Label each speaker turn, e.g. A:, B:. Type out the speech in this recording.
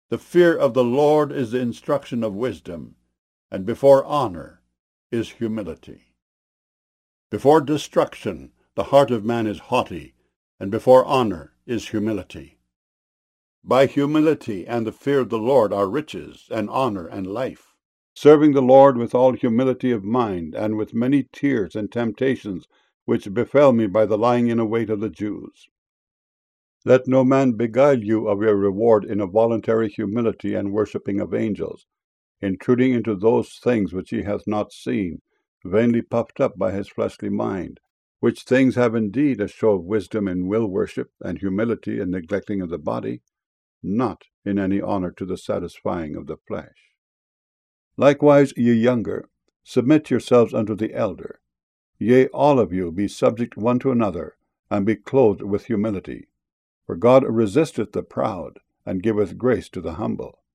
A: The fear of the Lord is the instruction of wisdom, and before honor is humility. Before destruction the heart of man is haughty, and before honor is humility. By humility and the fear of the Lord are riches, and honor, and life. Serving the Lord with all humility of mind, and with many tears and temptations, which befell me by the lying in wait of the Jews. Let no man beguile you of your reward in a voluntary humility and worshipping of angels, intruding into those things which he hath not seen, vainly puffed up by his fleshly mind, which things have indeed a show of wisdom in will worship, and humility in neglecting of the body, not in any honor to the satisfying of the flesh. Likewise, ye younger, submit yourselves unto the elder. Yea, all of you be subject one to another, and be clothed with humility. For God resisteth the proud, and giveth grace to the humble.